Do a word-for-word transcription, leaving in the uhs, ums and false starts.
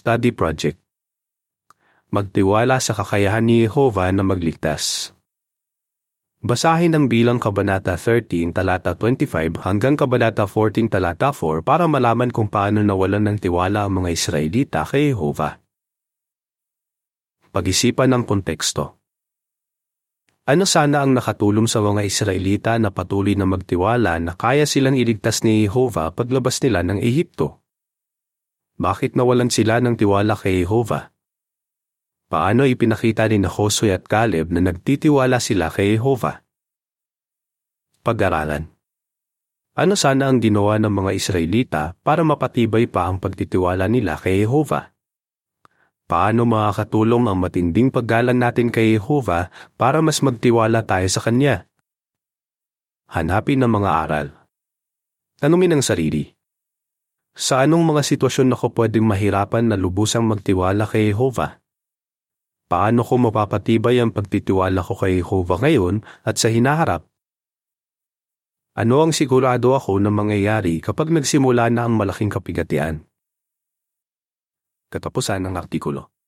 Study Project. Magtiwala sa kakayahan ni Jehovah na magligtas. Basahin ang Bilang Kabanata thirteen, talata twenty-five hanggang Kabanata fourteen, talata four para malaman kung paano nawalan ng tiwala ang mga Israelita kay Jehovah. Pag-isipan ng konteksto. Ano sana ang nakatulong sa mga Israelita na patuloy na magtiwala na kaya silang iligtas ni Jehovah paglabas nila ng Ehipto? Bakit nawalan sila ng tiwala kay Jehovah? Paano ipinakita ni Josue at Caleb na nagtitiwala sila kay Jehovah? Pag-aralan. Ano sana ang ginawa ng mga Israelita para mapatibay pa ang pagtitiwala nila kay Jehovah? Paano makakatulong ang matinding paggalang natin kay Jehovah para mas magtiwala tayo sa Kanya? Hanapin ang mga aral. Tanungin ang sarili. Sa anong mga sitwasyon ako pwedeng mahirapan na lubusang magtiwala kay Jehovah? Paano ko mapapatibay ang pagtitiwala ko kay Jehovah ngayon at sa hinaharap? Ano ang sigurado ako na mangyayari kapag nagsimula na ang malaking kapigatian? Katapusan ng artikulo.